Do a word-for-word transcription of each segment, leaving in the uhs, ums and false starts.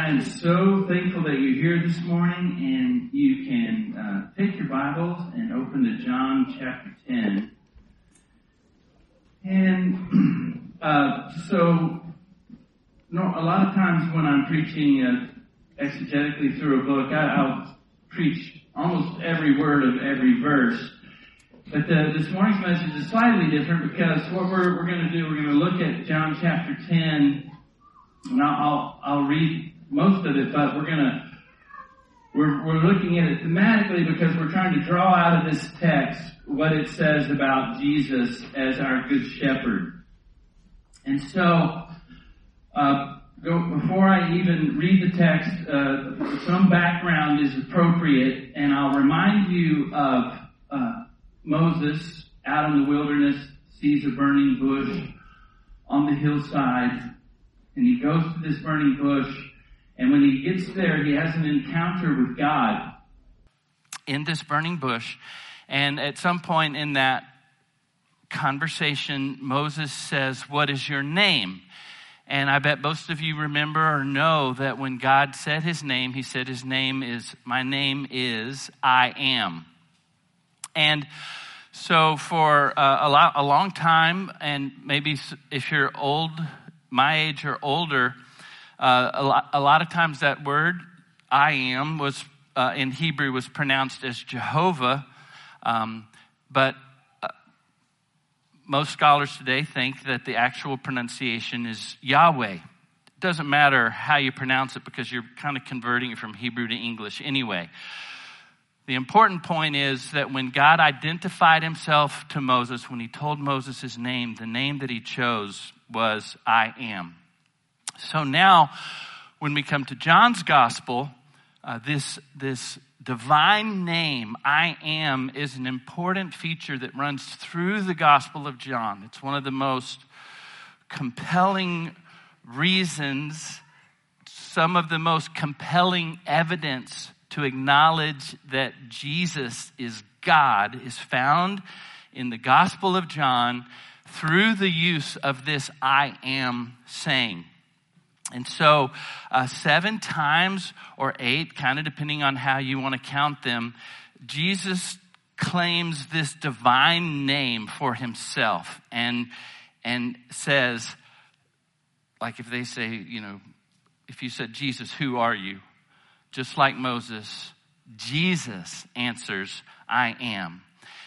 I am so thankful that you're here this morning, and you can uh, take your Bibles and open to John chapter ten. And uh, so, no, a lot of times when I'm preaching uh, exegetically through a book, I, I'll preach almost every word of every verse. But the, this morning's message is slightly different because what we're, we're going to do, we're going to look at John chapter ten, and I'll, I'll, I'll read most of it, but we're going to, we're, we're looking at it thematically because we're trying to draw out of this text what it says about Jesus as our good shepherd. And so, uh, go, before I even read the text, uh, some background is appropriate, and I'll remind you of uh, Moses out in the wilderness, sees a burning bush on the hillside, and he goes to this burning bush, and when he gets there, he has an encounter with God in this burning bush. And at some point in that conversation, Moses says, "What is your name?" And I bet most of you remember or know that when God said his name, he said his name is, "My name is I Am." And so for uh, a, lot, a long time, and maybe if you're old, my age or older, uh, a, lot, a lot of times that word, I am, was uh, in Hebrew was pronounced as Jehovah. Um, but uh, most scholars today think that the actual pronunciation is Yahweh. It doesn't matter how you pronounce it because you're kind of converting it from Hebrew to English anyway. The important point is that when God identified himself to Moses, when he told Moses his name, the name that he chose was I Am. So now, when we come to John's gospel, uh, this, this divine name, I Am, is an important feature that runs through the Gospel of John. It's one of the most compelling reasons, some of the most compelling evidence to acknowledge that Jesus is God is found in the Gospel of John through the use of this I Am saying. And so uh, seven times or eight, kind of depending on how you want to count them, Jesus claims this divine name for himself and and says, like if they say, you know, if you said, "Jesus, who are you?" Just like Moses, Jesus answers, "I am."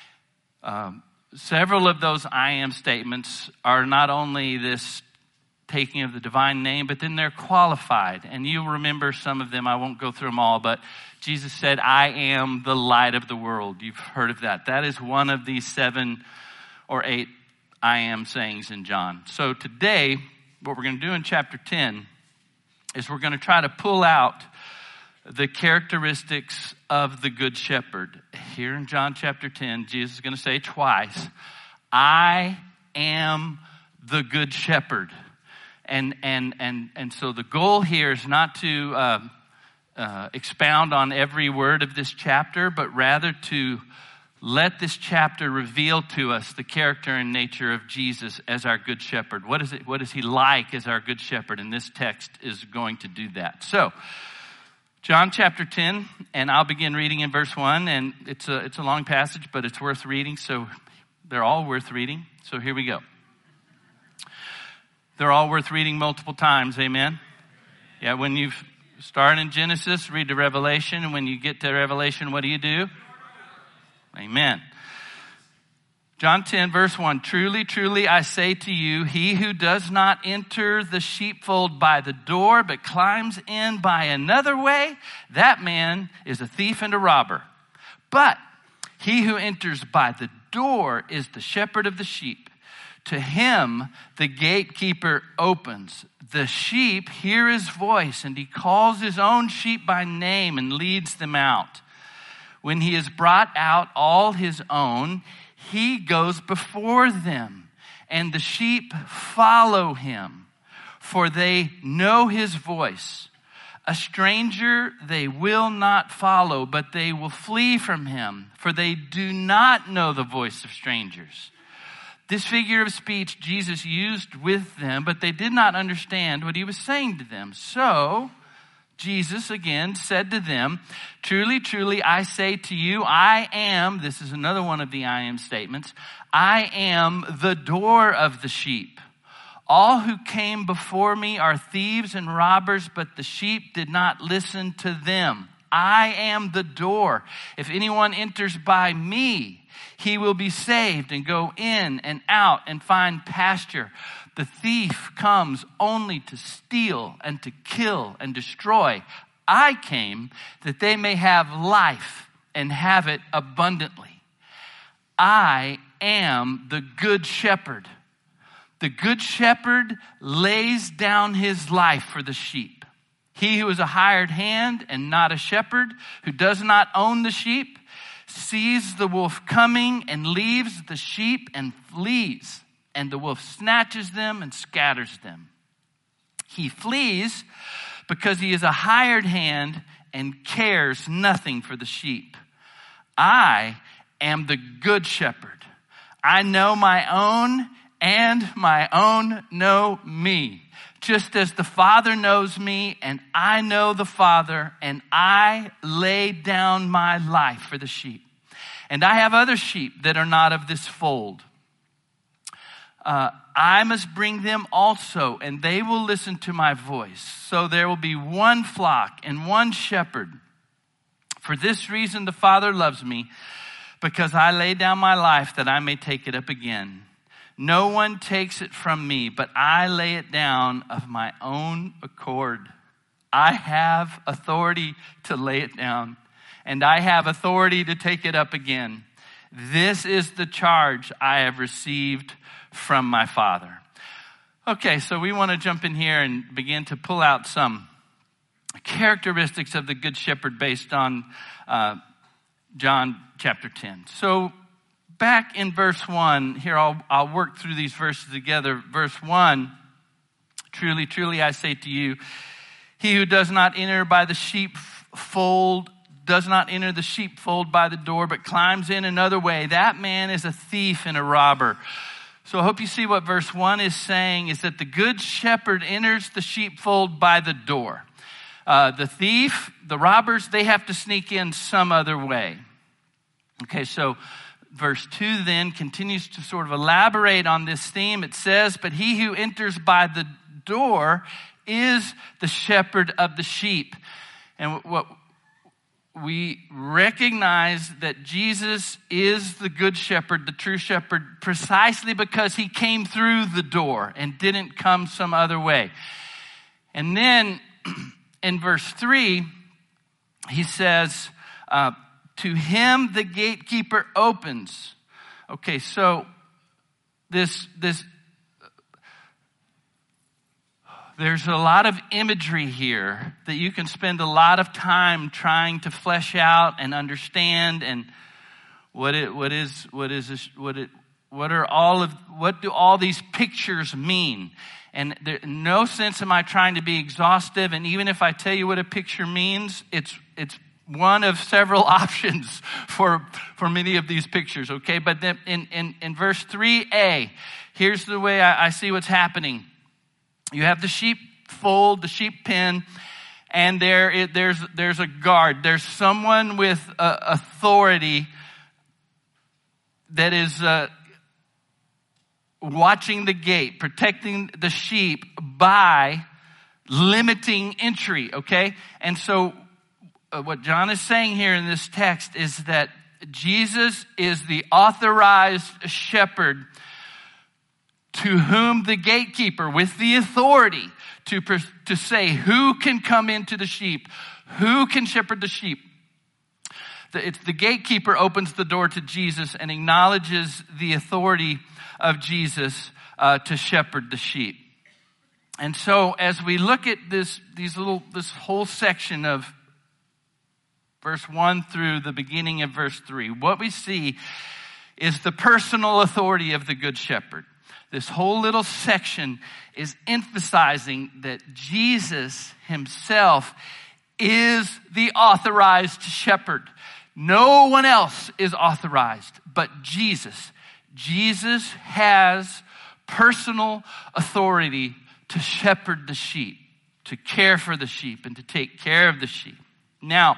Um, several of those I Am statements are not only this taking of the divine name, but then they're qualified. And you'll remember some of them. I won't go through them all, but Jesus said, "I am the light of the world." You've heard of that. That is one of these seven or eight I Am sayings in John. So today, what we're going to do in chapter ten is we're going to try to pull out the characteristics of the Good Shepherd. Here in John chapter ten, Jesus is going to say twice, "I am the Good Shepherd." And and and and so the goal here is not to uh, uh, expound on every word of this chapter, but rather to let this chapter reveal to us the character and nature of Jesus as our Good Shepherd. What is it? What is he like as our Good Shepherd? And this text is going to do that. So, John chapter ten, and I'll begin reading in verse one. And it's a it's a long passage, but it's worth reading. So they're all worth reading. So here we go. They're all worth reading multiple times, amen? Yeah, when you start in Genesis, read to Revelation, and when you get to Revelation, what do you do? Amen. John ten, verse one, "Truly, truly, I say to you, he who does not enter the sheepfold by the door, but climbs in by another way, that man is a thief and a robber. But he who enters by the door is the shepherd of the sheep. To him the gatekeeper opens. The sheep hear his voice, and he calls his own sheep by name and leads them out. When he has brought out all his own, he goes before them, and the sheep follow him, for they know his voice. A stranger they will not follow, but they will flee from him, for they do not know the voice of strangers." This figure of speech Jesus used with them, but they did not understand what he was saying to them. So Jesus again said to them, truly, truly, I say to you, I am, this is another one of the I am statements, I am the door of the sheep. All who came before me are thieves and robbers, but the sheep did not listen to them. I am the door. If anyone enters by me, he will be saved and go in and out and find pasture. The thief comes only to steal and to kill and destroy. I came that they may have life and have it abundantly. I am the good shepherd. The good shepherd lays down his life for the sheep. He who is a hired hand and not a shepherd, who does not own the sheep, sees the wolf coming and leaves the sheep and flees. And the wolf snatches them and scatters them. He flees because he is a hired hand and cares nothing for the sheep. I am the good shepherd. I know my own, and my own know me. Just as the Father knows me, and I know the Father, and I lay down my life for the sheep. And I have other sheep that are not of this fold. Uh, I must bring them also, and they will listen to my voice. So there will be one flock and one shepherd. For this reason the Father loves me, because I lay down my life that I may take it up again. No one takes it from me, but I lay it down of my own accord. I have authority to lay it down, and I have authority to take it up again. This is the charge I have received from my Father. Okay, so we want to jump in here and begin to pull out some characteristics of the Good Shepherd based on uh, John chapter ten. So back in verse one, here I'll, I'll work through these verses together. Verse one, truly, truly I say to you, he who does not enter by the sheepfold does not enter the sheepfold by the door, but climbs in another way. That man is a thief and a robber. So I hope you see what verse one is saying, is that the good shepherd enters the sheepfold by the door. Uh, the thief, the robbers, they have to sneak in some other way. Okay, so verse two then continues to sort of elaborate on this theme. It says, but he who enters by the door is the shepherd of the sheep. And what we recognize that Jesus is the good shepherd, the true shepherd, precisely because he came through the door and didn't come some other way. And then in verse three, he says, uh, to him the gatekeeper opens. Okay, so this, this, there's a lot of imagery here that you can spend a lot of time trying to flesh out and understand, and what it, what is, what is, this, what it, what are all of, what do all these pictures mean? And there, in no sense am I trying to be exhaustive. And even if I tell you what a picture means, it's, it's one of several options for, for many of these pictures. Okay. But then in, in, in verse three A, here's the way I, I see what's happening. You have the sheepfold, the sheep pen, and there it, there's there's a guard. There's someone with uh, authority that is uh, watching the gate, protecting the sheep by limiting entry. Okay, and so uh, what John is saying here in this text is that Jesus is the authorized shepherd, to whom the gatekeeper, with the authority to, to say who can come into the sheep, who can shepherd the sheep. The, it's the gatekeeper opens the door to Jesus and acknowledges the authority of Jesus uh, to shepherd the sheep. And so as we look at this, these little, this whole section of verse one through the beginning of verse three, what we see is the personal authority of the Good Shepherd. This whole little section is emphasizing that Jesus himself is the authorized shepherd. No one else is authorized but Jesus. Jesus has personal authority to shepherd the sheep, to care for the sheep and to take care of the sheep. Now,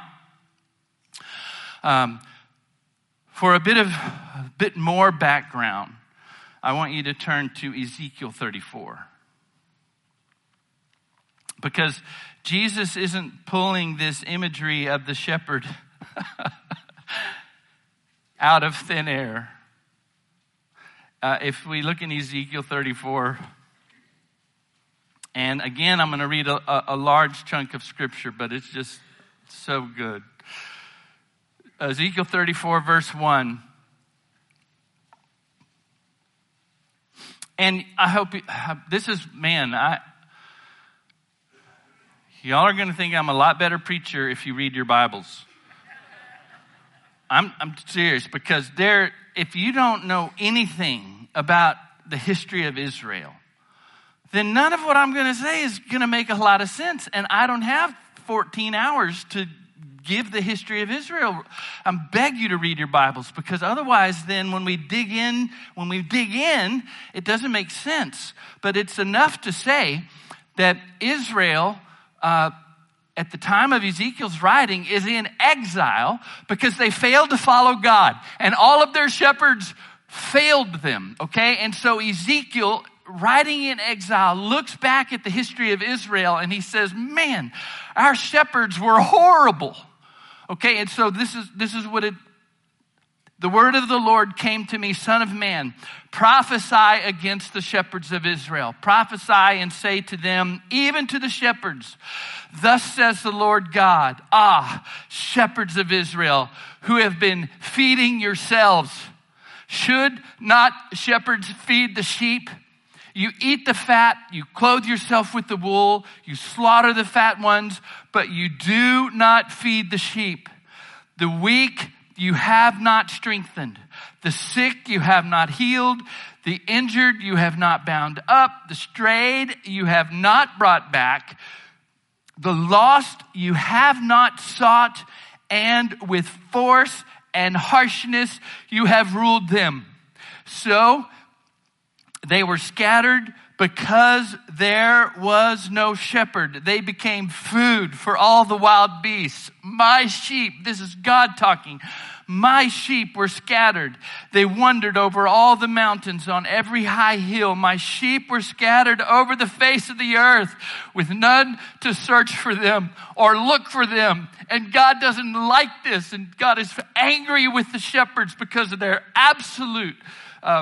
um, for a bit of a bit more background, I want you to turn to Ezekiel thirty-four. Because Jesus isn't pulling this imagery of the shepherd out of thin air. Uh, if we look in Ezekiel thirty-four, and again, I'm going to read a, a, a large chunk of scripture, but it's just so good. Ezekiel thirty-four, verse one. And I hope, you, this is, man, I, y'all are going to think I'm a lot better preacher if you read your Bibles. I'm, I'm serious, because there, if you don't know anything about the history of Israel, then none of what I'm going to say is going to make a lot of sense. And I don't have fourteen hours to give the history of Israel. I beg you to read your Bibles, because otherwise then when we dig in, when we dig in, it doesn't make sense. But it's enough to say that Israel, uh, at the time of Ezekiel's writing, is in exile because they failed to follow God. And all of their shepherds failed them, okay? And so Ezekiel, writing in exile, looks back at the history of Israel and he says, man, our shepherds were horrible. Okay, and so this is this is what it, the word of the Lord came to me, son of man, prophesy against the shepherds of Israel. Prophesy and say to them, even to the shepherds, thus says the Lord God, ah, shepherds of Israel, who have been feeding yourselves. Should not shepherds feed the sheep? You eat the fat, you clothe yourself with the wool, you slaughter the fat ones, but you do not feed the sheep. The weak you have not strengthened. The sick you have not healed. The injured you have not bound up. The strayed you have not brought back. The lost you have not sought. And with force and harshness you have ruled them. So they were scattered because there was no shepherd. They became food for all the wild beasts. My sheep, this is God talking, my sheep were scattered. They wandered over all the mountains on every high hill. My sheep were scattered over the face of the earth with none to search for them or look for them. And God doesn't like this. And God is angry with the shepherds because of their absolute uh,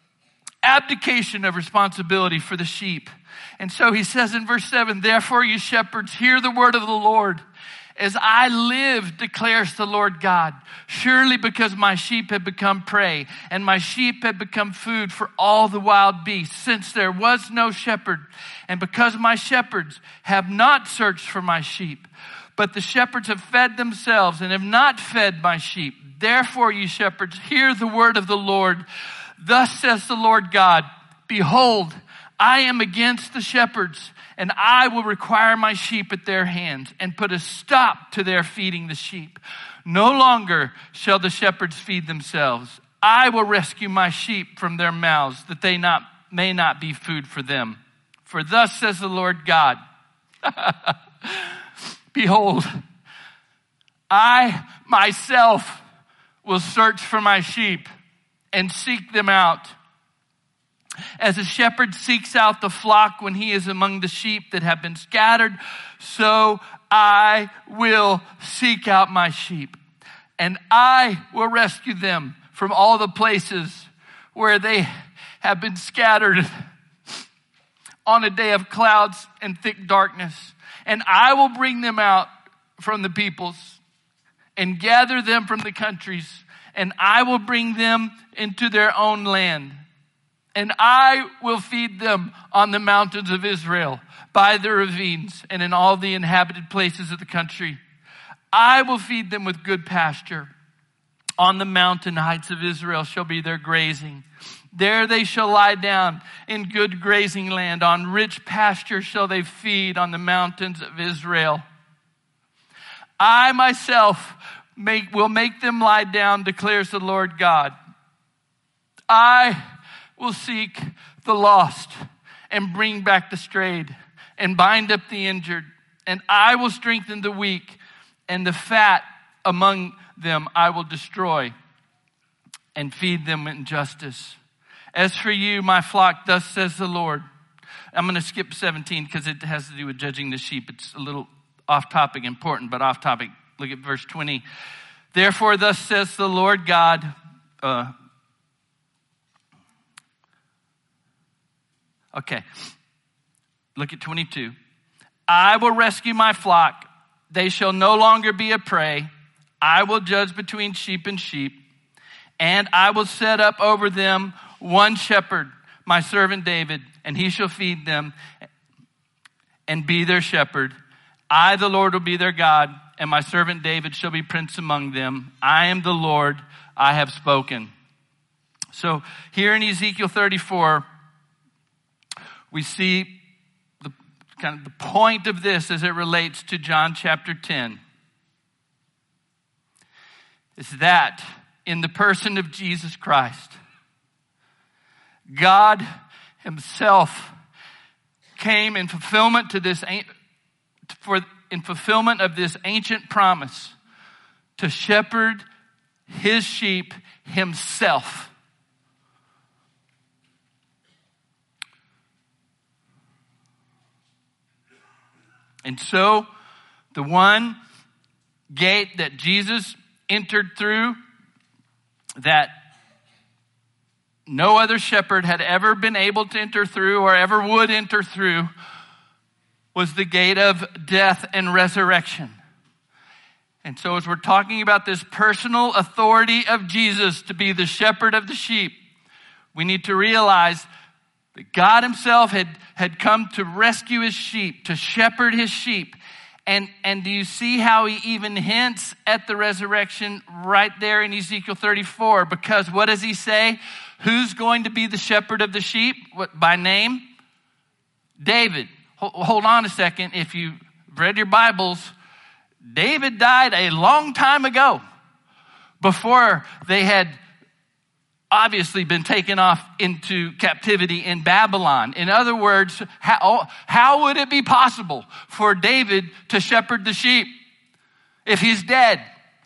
abdication of responsibility for the sheep. And so he says in verse seven, therefore you shepherds, hear the word of the Lord. As I live, declares the Lord God, surely because my sheep have become prey, and my sheep have become food for all the wild beasts, since there was no shepherd, and because my shepherds have not searched for my sheep, but the shepherds have fed themselves and have not fed my sheep. Therefore, you shepherds, hear the word of the Lord. Thus says the Lord God, behold, I am against the shepherds, and I will require my sheep at their hands and put a stop to their feeding the sheep. No longer shall the shepherds feed themselves. I will rescue my sheep from their mouths, that they not may not be food for them. For thus says the Lord God, behold, I myself will search for my sheep and seek them out. As a shepherd seeks out the flock when he is among the sheep that have been scattered, so I will seek out my sheep, and I will rescue them from all the places where they have been scattered on a day of clouds and thick darkness. And I will bring them out from the peoples and gather them from the countries, and I will bring them into their own land. And I will feed them on the mountains of Israel, by the ravines, and in all the inhabited places of the country. I will feed them with good pasture. On the mountain heights of Israel shall be their grazing. There they shall lie down in good grazing land. On rich pasture shall they feed on the mountains of Israel. I myself make, will make them lie down, declares the Lord God. I will seek the lost and bring back the strayed and bind up the injured, and I will strengthen the weak, and the fat among them I will destroy, and feed them in justice. As for you, my flock, thus says the Lord. I'm going to skip seventeen because it has to do with judging the sheep. It's a little off topic, important, but off topic. Look at verse twenty. Therefore, thus says the Lord God. Uh, okay. Look at twenty-two. I will rescue my flock. They shall no longer be a prey. I will judge between sheep and sheep. And I will set up over them one shepherd, my servant David, and he shall feed them and be their shepherd. I, the Lord, will be their God, and my servant David shall be prince among them. I am the Lord, I have spoken. So here in Ezekiel thirty-four, we see the kind of the point of this as it relates to John chapter ten. Is that in the person of Jesus Christ, God himself came in fulfillment to this for in fulfillment of this ancient promise to shepherd his sheep himself. And so the one gate that Jesus entered through, that no other shepherd had ever been able to enter through or ever would enter through, was the gate of death and resurrection. And so as we're talking about this personal authority of Jesus to be the shepherd of the sheep, we need to realize that God himself had, had come to rescue his sheep, to shepherd his sheep. And, and do you see how he even hints at the resurrection right there in Ezekiel thirty-four? Because what does he say? Who's going to be the shepherd of the sheep? What, by name? David. Hold on a second. If you read your Bibles, David died a long time ago, before they had obviously been taken off into captivity in Babylon. In other words, how, how would it be possible for David to shepherd the sheep if he's dead?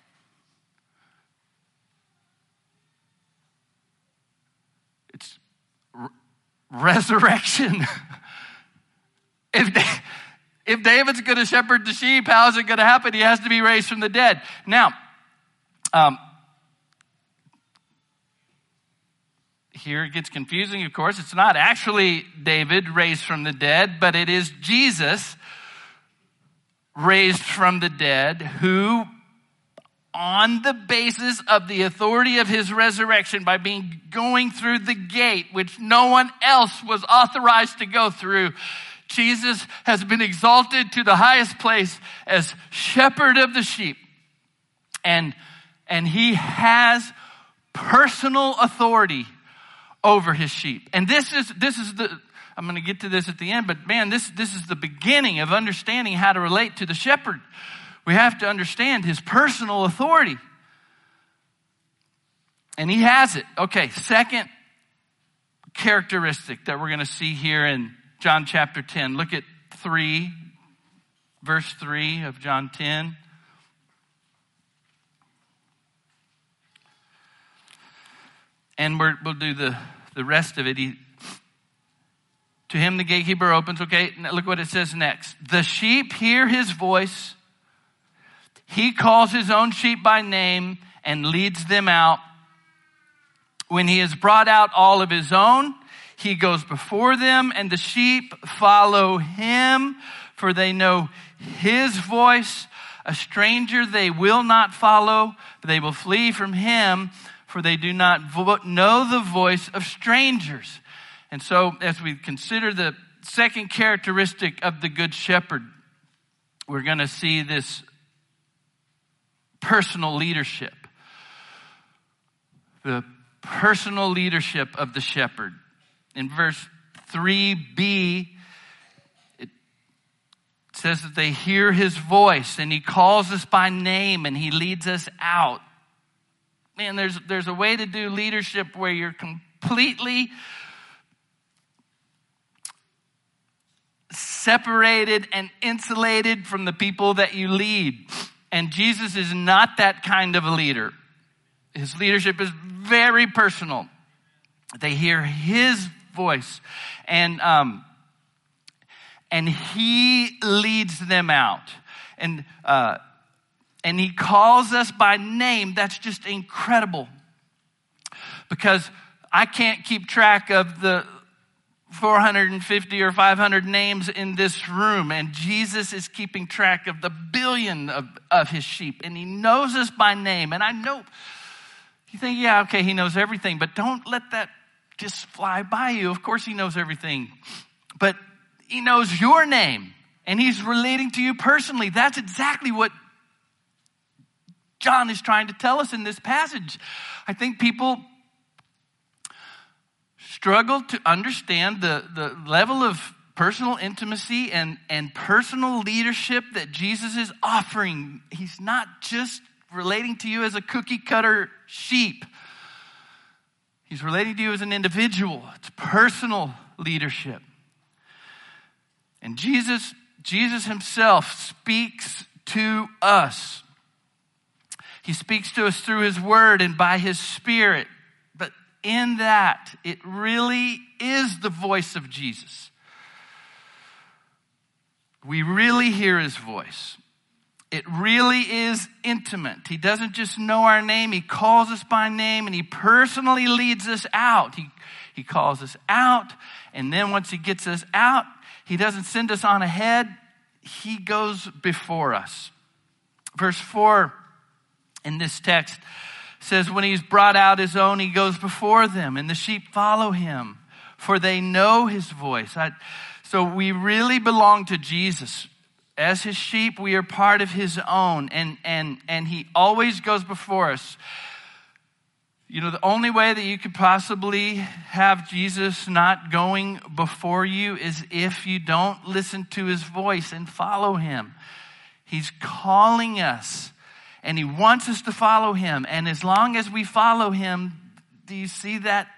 It's r- resurrection. If, if David's going to shepherd the sheep, how is it going to happen? He has to be raised from the dead. Now, um, here it gets confusing, of course. It's not actually David raised from the dead, but it is Jesus raised from the dead, who, on the basis of the authority of his resurrection, by being going through the gate, which no one else was authorized to go through, Jesus has been exalted to the highest place as shepherd of the sheep. And, and he has personal authority over his sheep. And this is, this is the, I'm going to get to this at the end, but man, this, this is the beginning of understanding how to relate to the shepherd. We have to understand his personal authority. And he has it. Okay, second characteristic that we're going to see here in John chapter ten. Look at three, verse three of John ten. And we're, we'll do the, the rest of it. He, to him the gatekeeper opens. Okay, now look what it says next. The sheep hear his voice. He calls his own sheep by name and leads them out. When he has brought out all of his own, he goes before them, and the sheep follow him, for they know his voice. A stranger they will not follow, but they will flee from him, for they do not vo- know the voice of strangers. And so, as we consider the second characteristic of the Good Shepherd, we're going to see this personal leadership. The personal leadership of the shepherd. In verse three b, it says that they hear his voice and he calls us by name and he leads us out. Man, there's, there's a way to do leadership where you're completely separated and insulated from the people that you lead. And Jesus is not that kind of a leader. His leadership is very personal. They hear his voice, and um, and he leads them out. And uh, and he calls us by name. That's just incredible. Because I can't keep track of the four hundred fifty or five hundred names in this room. And Jesus is keeping track of the billion of, of his sheep. And he knows us by name. And I know, you think, yeah, okay, he knows everything. But don't let that just fly by you. Of course he knows everything. But he knows your name. And he's relating to you personally. That's exactly what John is trying to tell us in this passage. I think people struggle to understand the, the level of personal intimacy and, and personal leadership that Jesus is offering. He's not just relating to you as a cookie cutter sheep. He's relating to you as an individual. It's personal leadership. And Jesus, Jesus himself speaks to us. He speaks to us through his word and by his Spirit. But in that, it really is the voice of Jesus. We really hear his voice. It really is intimate. He doesn't just know our name. He calls us by name and he personally leads us out. He, he calls us out, and then once he gets us out, he doesn't send us on ahead. He goes before us. Verse four in this text says, when he's brought out his own, he goes before them, and the sheep follow him, for they know his voice. I, so we really belong to Jesus. As his sheep, we are part of his own, and, and, and he always goes before us. You know, the only way that you could possibly have Jesus not going before you is if you don't listen to his voice and follow him. He's calling us, and he wants us to follow him. And as long as we follow him, do you see that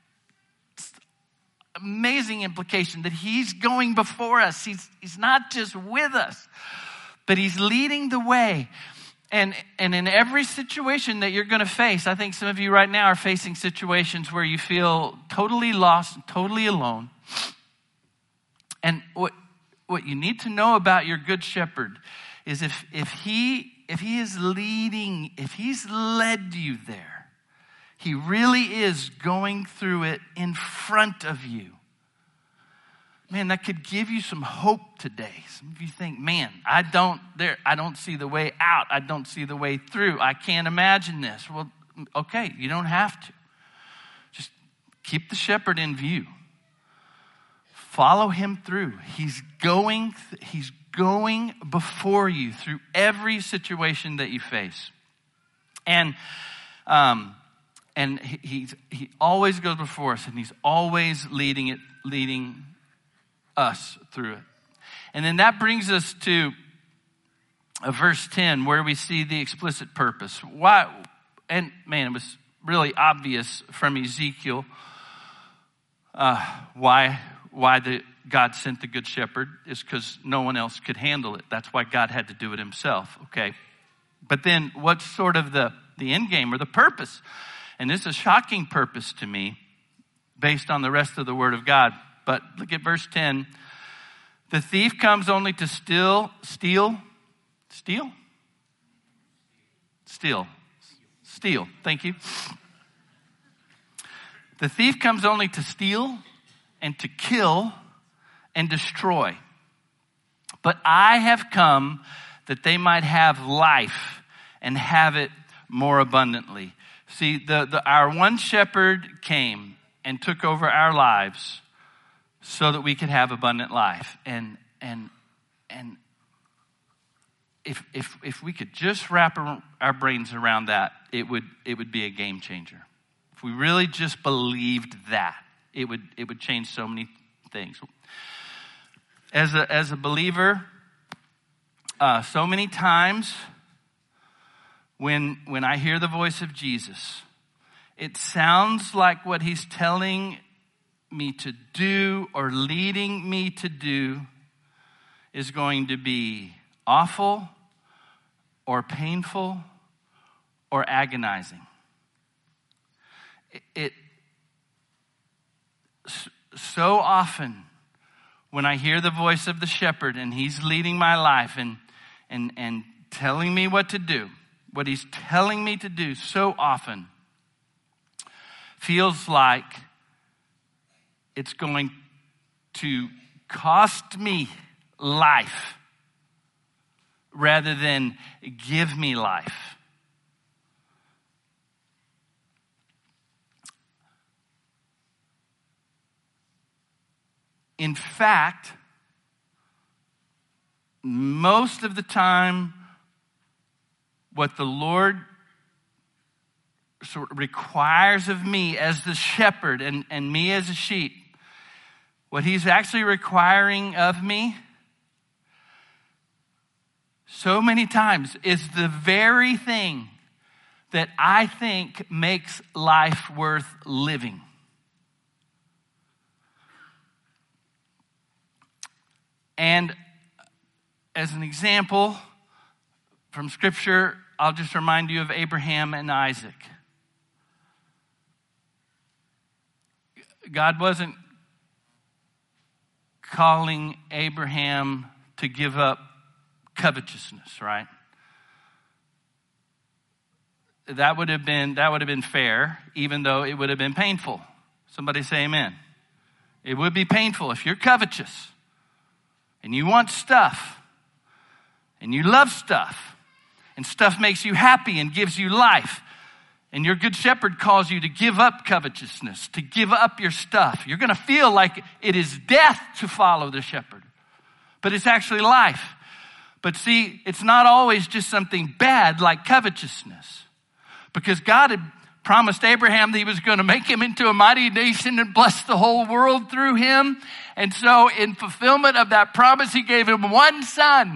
amazing implication that he's going before us? He's, he's not just with us, but he's leading the way. And, and in every situation that you're going to face, I think some of you right now are facing situations where you feel totally lost, totally alone. And what, what you need to know about your good shepherd is if, if he, if he is leading, if he's led you there, he really is going through it in front of you. Man, that could give you some hope today. Some of you think, man, I don't there I don't see the way out. I don't see the way through. I can't imagine this. Well, okay, you don't have to. Just keep the shepherd in view. Follow him through. He's going he's going before you through every situation that you face. And um And he, he's, he always goes before us, and he's always leading it, leading us through it. And then that brings us to uh, verse ten, where we see the explicit purpose. Why? And man, it was really obvious from Ezekiel uh, why why the God sent the Good Shepherd is because no one else could handle it. That's why God had to do it himself. Okay, but then what's sort of the the end game or the purpose? And this is a shocking purpose to me based on the rest of the Word of God. But look at verse ten. The thief comes only to steal, steal, steal? Steal. Steal. Thank you. The thief comes only to steal and to kill and destroy. But I have come that they might have life and have it more abundantly. See, the, the, our one shepherd came and took over our lives so that we could have abundant life. And and and if if if we could just wrap our, our brains around that, it would it would be a game changer. If we really just believed that, it would it would change so many things. As a as a believer, uh, so many times. When, when I hear the voice of Jesus, it sounds like what he's telling me to do or leading me to do is going to be awful or painful or agonizing. It, it so often when I hear the voice of the shepherd and he's leading my life and and and telling me what to do, what he's telling me to do so often feels like it's going to cost me life rather than give me life. In fact, most of the time, what the Lord sort of requires of me as the shepherd and, and me as a sheep, what he's actually requiring of me so many times is the very thing that I think makes life worth living. And as an example from Scripture, I'll just remind you of Abraham and Isaac. God wasn't calling Abraham to give up covetousness, right? That would have been that would have been fair, even though it would have been painful. Somebody say amen. It would be painful if you're covetous and you want stuff and you love stuff and stuff makes you happy and gives you life. And your good shepherd calls you to give up covetousness, to give up your stuff. You're going to feel like it is death to follow the shepherd, but it's actually life. But see, it's not always just something bad like covetousness, because God had promised Abraham that he was going to make him into a mighty nation and bless the whole world through him. And so in fulfillment of that promise, he gave him one son.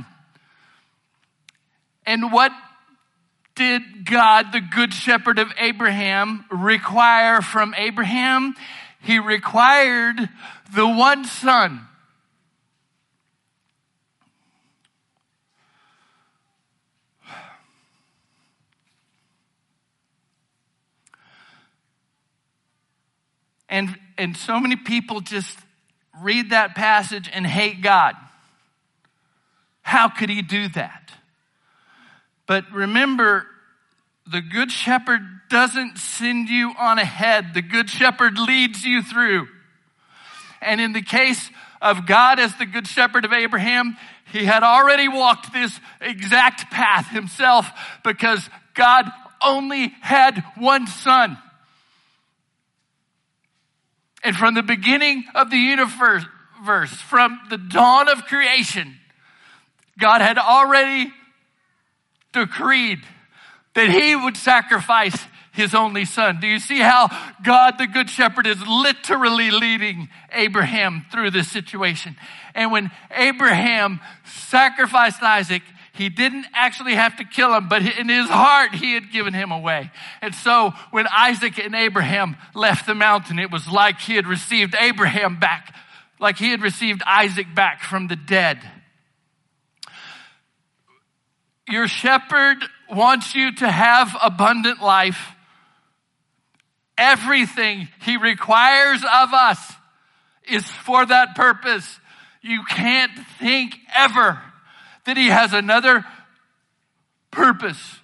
And what did God, the good shepherd of Abraham, require from Abraham? He required the one son. And, and so many people just read that passage and hate God. How could he do that? But remember, the good shepherd doesn't send you on ahead. The good shepherd leads you through. And in the case of God as the good shepherd of Abraham, he had already walked this exact path himself, because God only had one son. And from the beginning of the universe, from the dawn of creation, God had already decreed that he would sacrifice his only son. Do you see how God, the good shepherd, is literally leading Abraham through this situation? And when Abraham sacrificed Isaac, he didn't actually have to kill him, but in his heart, he had given him away. And so when Isaac and Abraham left the mountain, it was like he had received Abraham back, like he had received Isaac back from the dead. Your shepherd wants you to have abundant life. Everything he requires of us is for that purpose. You can't think ever that he has another purpose.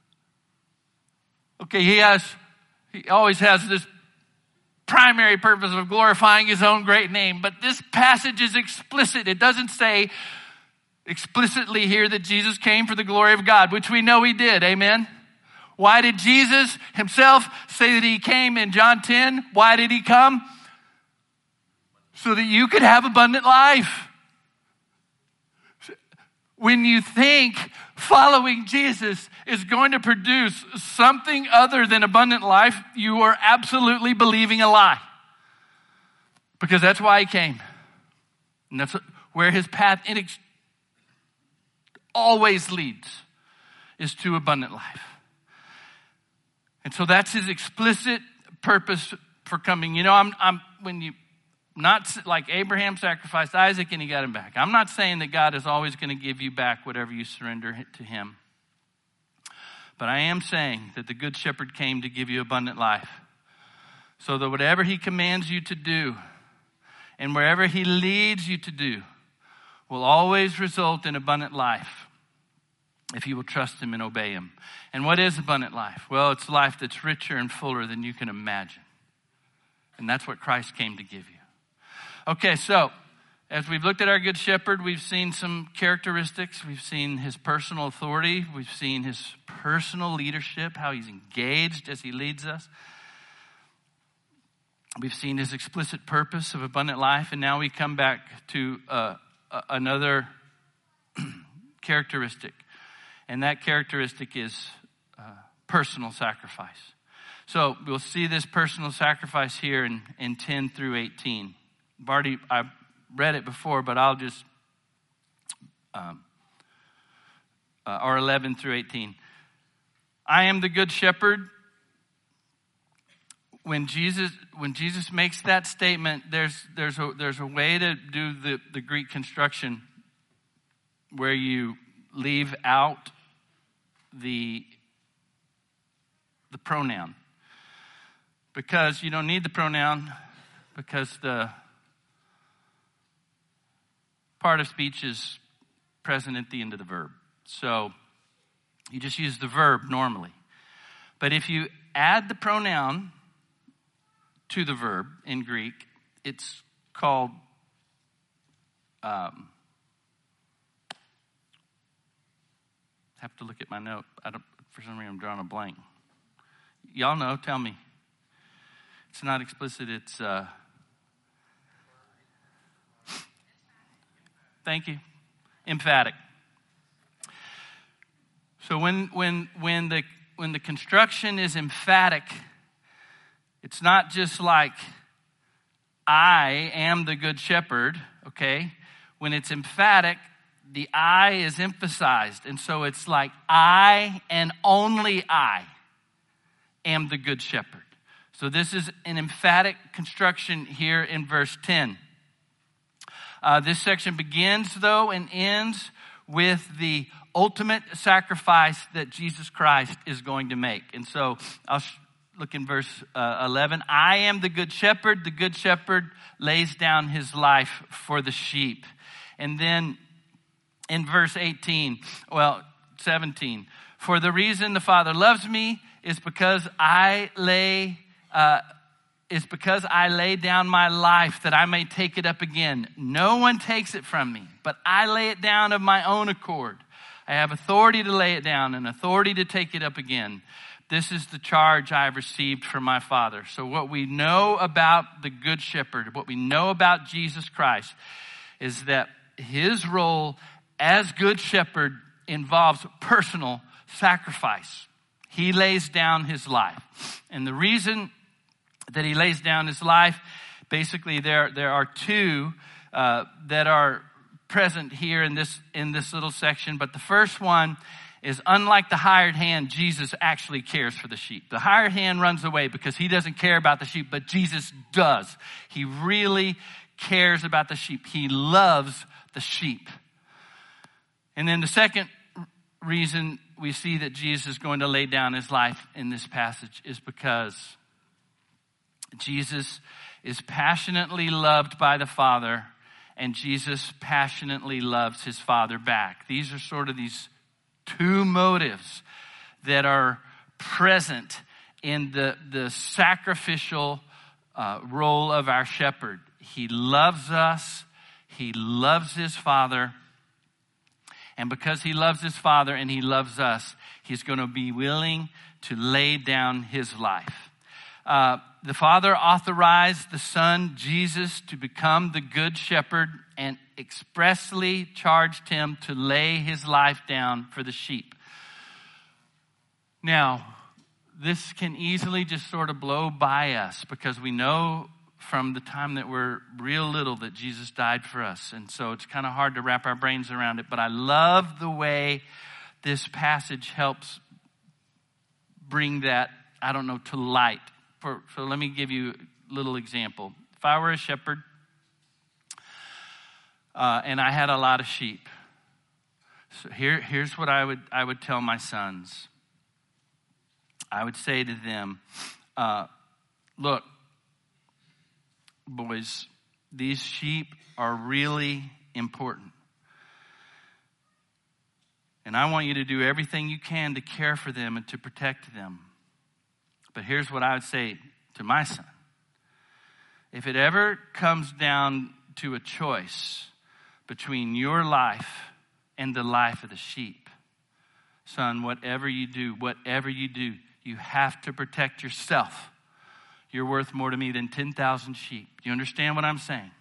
Okay, he has, he always has this primary purpose of glorifying his own great name, but this passage is explicit. It doesn't say explicitly here that Jesus came for the glory of God, which we know he did. Amen. Why did Jesus himself say that he came in John ten? Why did he come? So that you could have abundant life. When you think following Jesus is going to produce something other than abundant life, you are absolutely believing a lie. Because that's why he came. And that's where his path inex- always leads, is to abundant life. And so that's his explicit purpose for coming. You know, I'm, I'm when you Not like Abraham sacrificed Isaac and he got him back. I'm not saying that God is always going to give you back whatever you surrender to him. But I am saying that the Good Shepherd came to give you abundant life. So that whatever he commands you to do and wherever he leads you to do will always result in abundant life if you will trust him and obey him. And what is abundant life? Well, it's life that's richer and fuller than you can imagine. And that's what Christ came to give you. Okay, so as we've looked at our Good Shepherd, we've seen some characteristics. We've seen his personal authority. We've seen his personal leadership, how he's engaged as he leads us. We've seen his explicit purpose of abundant life. And now we come back to uh, another characteristic. And that characteristic is uh, personal sacrifice. So we'll see this personal sacrifice here in, in ten through eighteen. I've already I've read it before, but I'll just, um, uh, or eleven through eighteen. I am the good shepherd. When Jesus when Jesus makes that statement, there's there's a there's a way to do the, the Greek construction where you leave out the the pronoun. Because you don't need the pronoun, because the part of speech is present at the end of the verb. So you just use the verb normally. But if you add the pronoun to the verb in Greek, it's called um, I have to look at my note. I don't, for some reason I'm drawing a blank. Y'all know, tell me. It's not explicit, it's uh thank you. Emphatic. So when when when the when the construction is emphatic, it's not just like I am the good shepherd, okay? When it's emphatic, the I is emphasized. And so it's like I and only I am the good shepherd. So this is an emphatic construction here in verse ten. Uh, this section begins, though, and ends with the ultimate sacrifice that Jesus Christ is going to make. And so I'll sh- look in verse uh, eleven. I am the good shepherd. The good shepherd lays down his life for the sheep. And then in verse eighteen, well, seventeen. For the reason the Father loves me is because I lay uh, is because I lay down my life that I may take it up again. No one takes it from me, but I lay it down of my own accord. I have authority to lay it down and authority to take it up again. This is the charge I have received from my Father. So what we know about the Good Shepherd, what we know about Jesus Christ, is that his role as Good Shepherd involves personal sacrifice. He lays down his life. And the reason that he lays down his life, basically there, there are two uh, that are present here in this, in this little section. But the first one is, unlike the hired hand, Jesus actually cares for the sheep. The hired hand runs away because he doesn't care about the sheep, but Jesus does. He really cares about the sheep. He loves the sheep. And then the second reason we see that Jesus is going to lay down his life in this passage is because Jesus is passionately loved by the Father, and Jesus passionately loves his Father back. These are sort of these two motives that are present in the, the sacrificial uh, role of our shepherd. He loves us. He loves his Father. And because he loves his Father and he loves us, he's going to be willing to lay down his life. Uh, the Father authorized the Son, Jesus, to become the Good Shepherd and expressly charged him to lay his life down for the sheep. Now, this can easily just sort of blow by us because we know from the time that we're real little that Jesus died for us. And so it's kind of hard to wrap our brains around it. But I love the way this passage helps bring that, I don't know, to light. For, so let me give you a little example. If I were a shepherd uh, and I had a lot of sheep. So here, here's what I would I would tell my sons. I would say to them, uh, look, boys, these sheep are really important. And I want you to do everything you can to care for them and to protect them. But here's what I would say to my son. If it ever comes down to a choice between your life and the life of the sheep, son, whatever you do, whatever you do, you have to protect yourself. You're worth more to me than ten thousand sheep. Do you understand what I'm saying?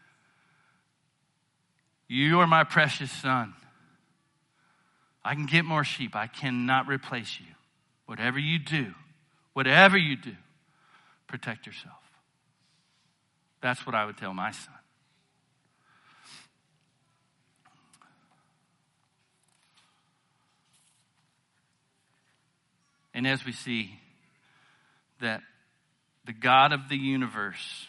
You are my precious son. I can get more sheep. I cannot replace you. Whatever you do, whatever you do, protect yourself. That's what I would tell my son. And as we see that the God of the universe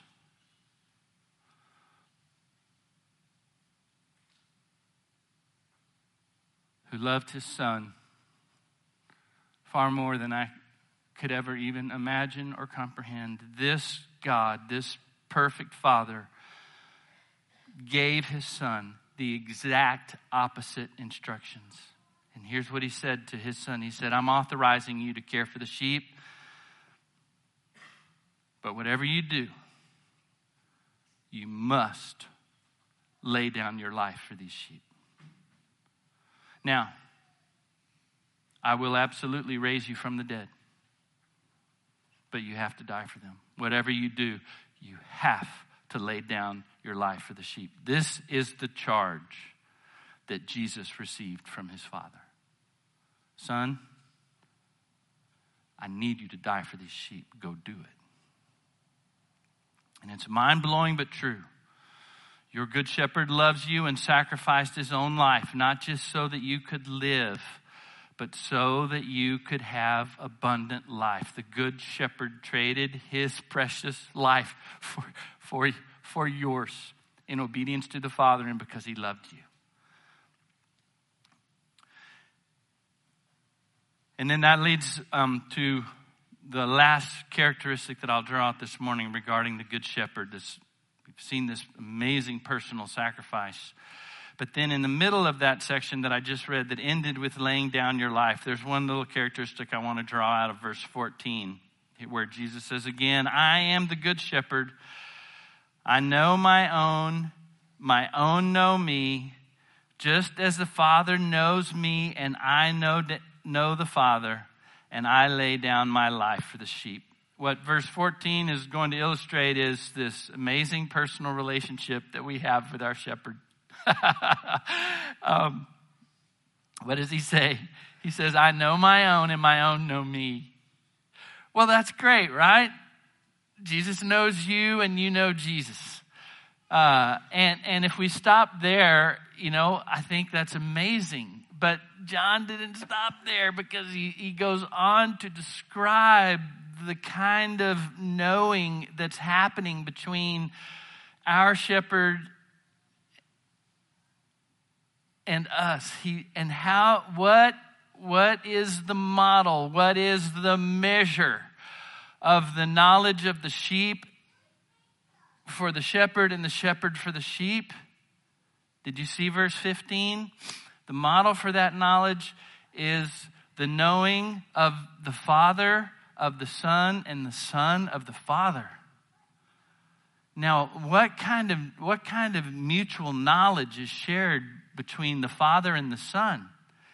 who loved his son far more than I could ever even imagine or comprehend, this God, this perfect Father, gave his son the exact opposite instructions. And here's what he said to his son. He said, I'm authorizing you to care for the sheep, but whatever you do, you must lay down your life for these sheep. Now, I will absolutely raise you from the dead, but you have to die for them. Whatever you do, you have to lay down your life for the sheep. This is the charge that Jesus received from his Father. Son, I need you to die for these sheep. Go do it. And it's mind-blowing but true. Your good shepherd loves you and sacrificed his own life, not just so that you could live, but so that you could have abundant life. The good shepherd traded his precious life for, for, for yours in obedience to the Father and because he loved you. And then that leads um, to the last characteristic that I'll draw out this morning regarding the good shepherd. This, we've seen this amazing personal sacrifice. But then in the middle of that section that I just read that ended with laying down your life, there's one little characteristic I want to draw out of verse fourteen, where Jesus says again, I am the good shepherd. I know my own, my own know me, just as the Father knows me and I know, know the Father, and I lay down my life for the sheep. What verse fourteen is going to illustrate is this amazing personal relationship that we have with our shepherd. um, what does he say? He says, I know my own and my own know me. Well, that's great, right? Jesus knows you and you know Jesus. Uh, and, and if we stop there, you know, I think that's amazing. But John didn't stop there because he, he goes on to describe the kind of knowing that's happening between our shepherd and us. He and how what what is the model? What is the measure of the knowledge of the sheep for the shepherd and the shepherd for the sheep? Did you see verse fifteen? The model for that knowledge is the knowing of the Father, of the Son, and the Son of the Father. Now, what kind of what kind of mutual knowledge is shared between the Father and the Son?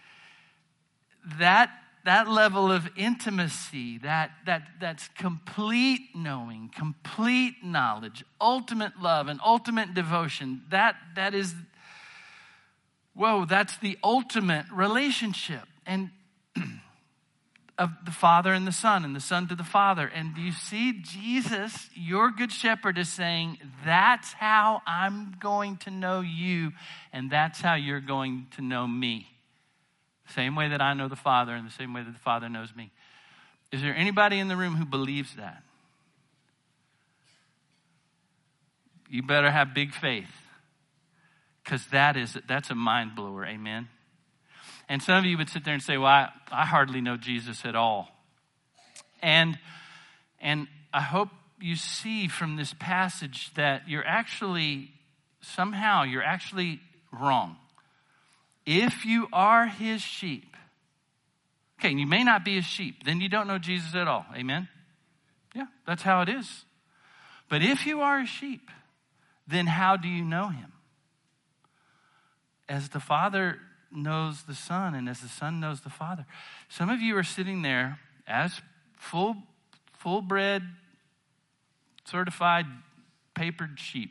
That that level of intimacy, that that that's complete knowing, complete knowledge, ultimate love and ultimate devotion, that that is, whoa, that's the ultimate relationship. And of the Father and the Son, and the Son to the Father. And do you see Jesus, your good shepherd, is saying, that's how I'm going to know you, and that's how you're going to know me. The same way that I know the Father, and the same way that the Father knows me. Is there anybody in the room who believes that? You better have big faith, Because that is, that's a mind blower, amen? And some of you would sit there and say, well, I, I hardly know Jesus at all. And, and I hope you see from this passage that you're actually, somehow, you're actually wrong. If you are his sheep, okay, and you may not be his sheep, then you don't know Jesus at all, amen? Yeah, that's how it is. But if you are a sheep, then how do you know him? As the Father knows the Son, and as the Son knows the Father. Some of you are sitting there as full, full-bred, certified, papered sheep,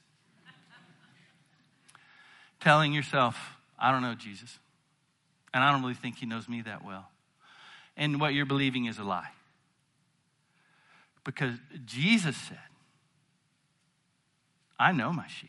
telling yourself, I don't know Jesus, and I don't really think he knows me that well. And what you're believing is a lie. Because Jesus said, I know my sheep.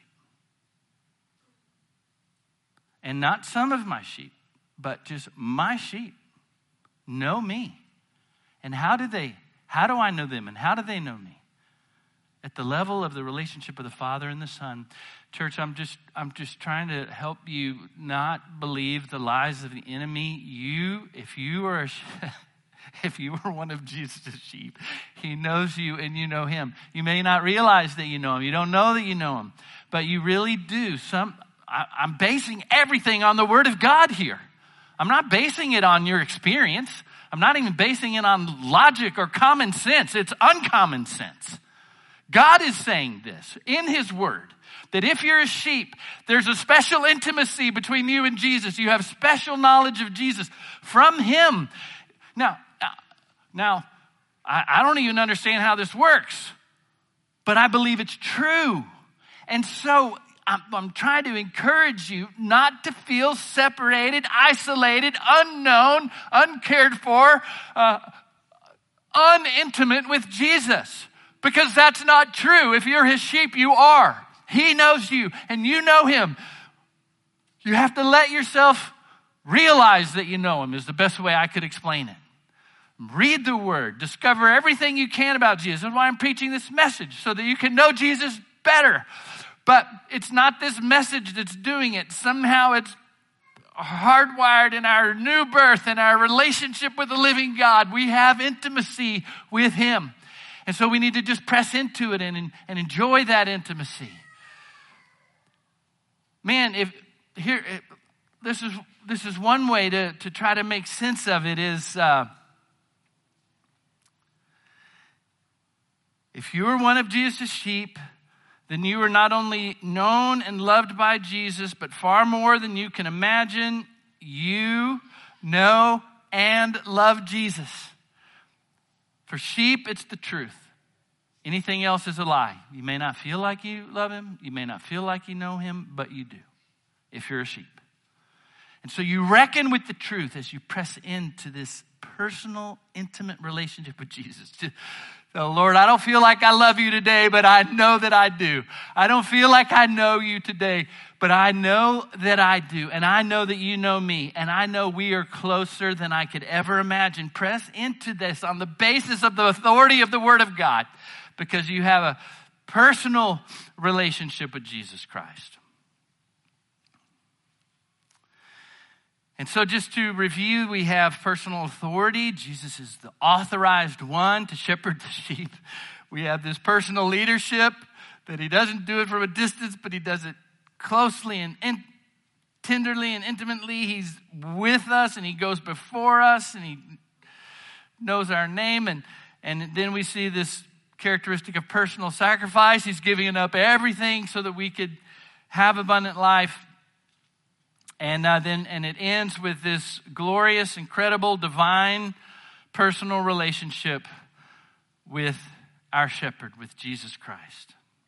And not some of my sheep, but just my sheep know me. And how do they, how do I know them? And how do they know me? At the level of the relationship of the Father and the Son. Church, I'm just, I'm just trying to help you not believe the lies of the enemy. You, if you are a If you are one of Jesus' sheep, he knows you and you know him. You may not realize that you know him. You don't know that you know him. But you really do. Some, I, I'm basing everything on the Word of God here. I'm not basing it on your experience. I'm not even basing it on logic or common sense. It's uncommon sense. God is saying this in his Word. That if you're a sheep, there's a special intimacy between you and Jesus. You have special knowledge of Jesus from him. Now, now I, I don't even understand how this works, but I believe it's true. And so I'm, I'm trying to encourage you not to feel separated, isolated, unknown, uncared for, uh, unintimate with Jesus. Because that's not true. If you're his sheep, you are. He knows you and you know him. You have to let yourself realize that you know him is the best way I could explain it. Read the Word. Discover everything you can about Jesus. That's why I'm preaching this message, so that you can know Jesus better. But it's not this message that's doing it. Somehow it's hardwired in our new birth and our relationship with the living God. We have intimacy with him. And so we need to just press into it and, and enjoy that intimacy. Man, if here, this is this is one way to, to try to make sense of it is, uh, if you are one of Jesus' sheep, then you are not only known and loved by Jesus, but far more than you can imagine, you know and love Jesus. For sheep, it's the truth. Anything else is a lie. You may not feel like you love him. You may not feel like you know him, but you do if you're a sheep. And so you reckon with the truth as you press into this personal, intimate relationship with Jesus. So, Lord, I don't feel like I love you today, but I know that I do. I don't feel like I know you today, but I know that I do. And I know that you know me. And I know we are closer than I could ever imagine. Press into this on the basis of the authority of the Word of God, because you have a personal relationship with Jesus Christ. And so just to review, we have personal authority. Jesus is the authorized one to shepherd the sheep. We have this personal leadership, that he doesn't do it from a distance, but he does it closely and in, tenderly and intimately. He's with us and he goes before us and he knows our name. And, and then we see this characteristic of personal sacrifice. He's giving up everything so that we could have abundant life. And uh, then, and it ends with this glorious, incredible, divine, personal relationship with our shepherd, with Jesus Christ.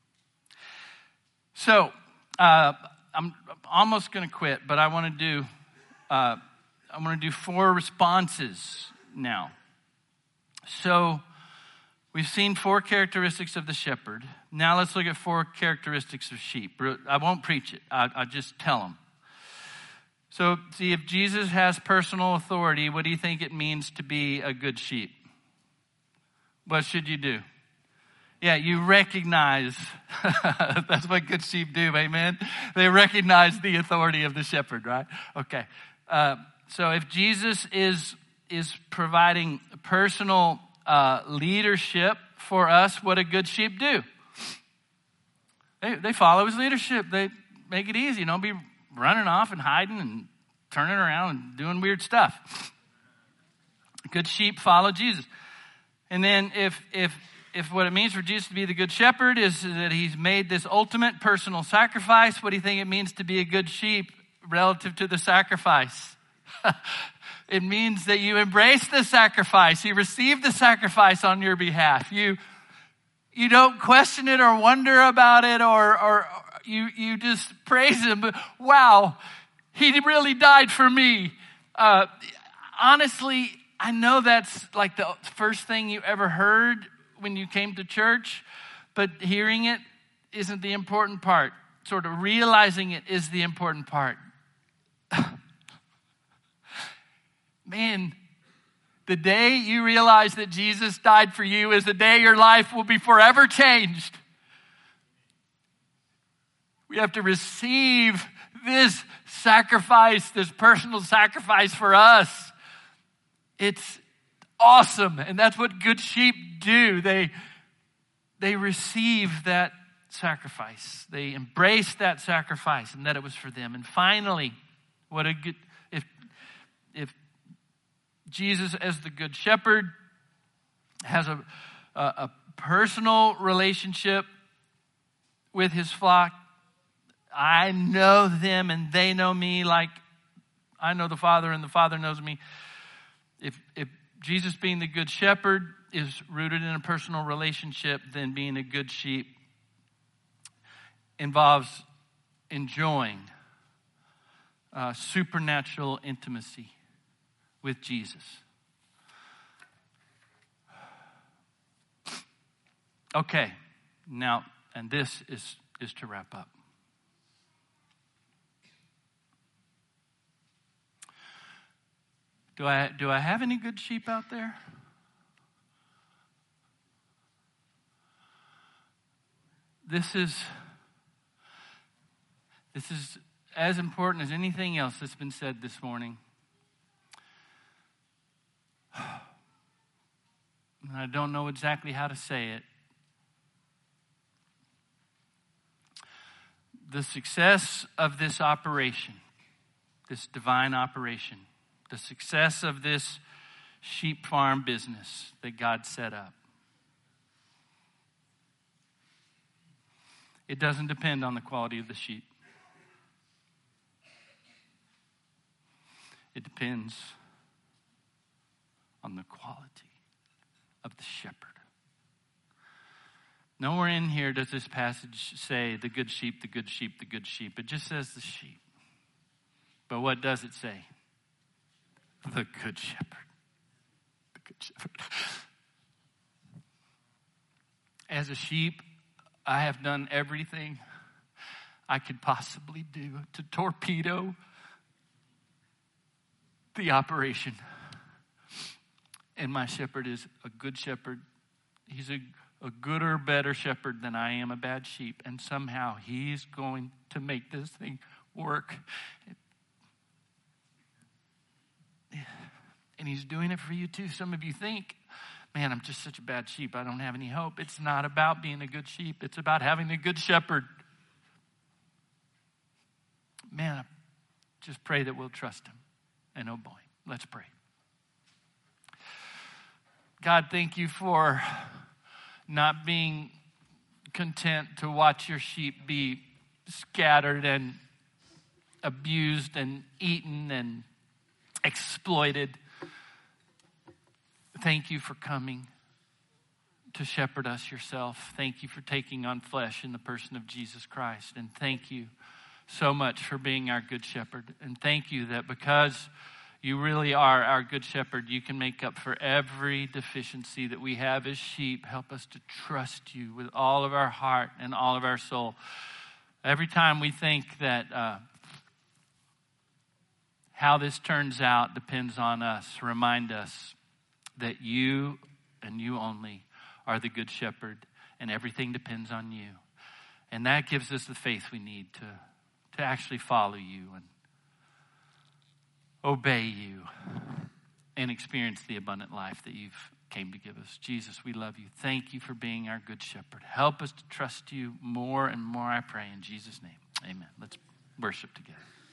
So, uh, I'm almost going to quit, but I want to do, uh, I want to do four responses now. So, we've seen four characteristics of the shepherd. Now let's look at four characteristics of sheep. I won't preach it. I, I'll just tell them. So, see, if Jesus has personal authority, what do you think it means to be a good sheep? What should you do? Yeah, you recognize. That's what good sheep do, amen? They recognize the authority of the shepherd, right? Okay. Uh, so if Jesus is is providing personal uh, leadership for us, what do good sheep do? They, they follow his leadership. They make it easy. Don't be running off and hiding and turning around and doing weird stuff. Good sheep follow Jesus. And then if if if what it means for Jesus to be the good shepherd is that he's made this ultimate personal sacrifice, what do you think it means to be a good sheep relative to the sacrifice? It means that you embrace the sacrifice. You receive the sacrifice on your behalf. You you don't question it or wonder about it, or or you you just praise him. Wow, he really died for me. Uh, honestly, I know that's like the first thing you ever heard when you came to church, but hearing it isn't the important part. Sort of realizing it is the important part. Man, the day you realize that Jesus died for you is the day your life will be forever changed. We have to receive this sacrifice, this personal sacrifice for us. It's awesome, and that's what good sheep do. They, they receive that sacrifice. They embrace that sacrifice and that it was for them. And finally, what a good, if, if Jesus as the good shepherd has a, a, a personal relationship with his flock, I know them and they know me like I know the Father and the Father knows me. If, if Jesus being the good shepherd is rooted in a personal relationship, then being a good sheep involves enjoying uh, supernatural intimacy with Jesus. Okay, now, and this is, is to wrap up. Do I, do I have any good sheep out there? This is, this is as important as anything else that's been said this morning. And I don't know exactly how to say it. The success of this operation, this divine operation, the success of this sheep farm business that God set up, it doesn't depend on the quality of the sheep. It depends on the quality of the shepherd. Nowhere in here does this passage say the good sheep, the good sheep, the good sheep. It just says the sheep. But what does it say? The good shepherd. The good shepherd. As a sheep, I have done everything I could possibly do to torpedo the operation. And my shepherd is a good shepherd. He's a, a gooder, better shepherd than I am a bad sheep. And somehow he's going to make this thing work. And he's doing it for you too. Some of you think, man, I'm just such a bad sheep. I don't have any hope. It's not about being a good sheep. It's about having a good shepherd. Man, I just pray that we'll trust him and obey him. Let's pray. God, thank you for not being content to watch your sheep be scattered and abused and eaten and exploited. Thank you for coming to shepherd us yourself. Thank you for taking on flesh in the person of Jesus Christ. And thank you so much for being our good shepherd. And thank you that because you really are our good shepherd, you can make up for every deficiency that we have as sheep. Help us to trust you with all of our heart and all of our soul. Every time we think that uh, how this turns out depends on us, remind us that you and you only are the good shepherd, and everything depends on you. And that gives us the faith we need to, to actually follow you and obey you and experience the abundant life that you've came to give us. Jesus, we love you. Thank you for being our good shepherd. Help us to trust you more and more, I pray, in Jesus' name. Amen. Let's worship together.